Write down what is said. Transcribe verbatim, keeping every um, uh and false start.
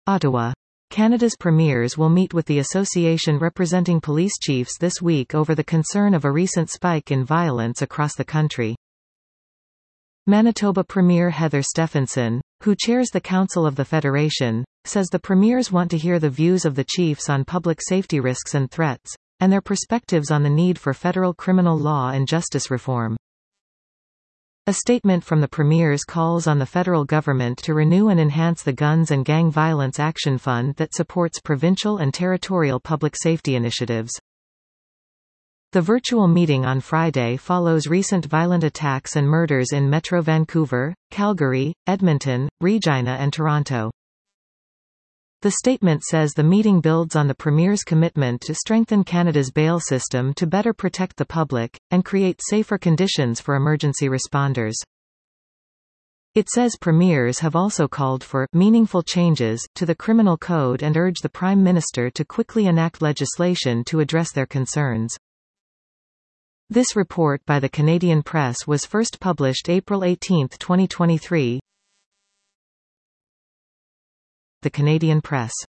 Ottawa. Canada's premiers will meet with the association representing police chiefs this week over the concern of a recent spike in violence across the country. Manitoba Premier Heather Stefanson, who chairs the Council of the Federation, says the premiers want to hear the views of the chiefs on public safety risks and threats, and their perspectives on the need for federal criminal law and justice reform. A statement from the premiers calls on the federal government to renew and enhance the Guns and Gang Violence Action Fund that supports provincial and territorial public safety initiatives. The virtual meeting on Friday follows recent violent attacks and murders in Metro Vancouver, Calgary, Edmonton, Regina and Toronto. The statement says the meeting builds on the Premier's commitment to strengthen Canada's bail system to better protect the public, and create safer conditions for emergency responders. It says Premiers have also called for meaningful changes to the criminal code and urge the Prime Minister to quickly enact legislation to address their concerns. This report by the Canadian Press was first published April eighteenth twenty twenty-three. The Canadian Press.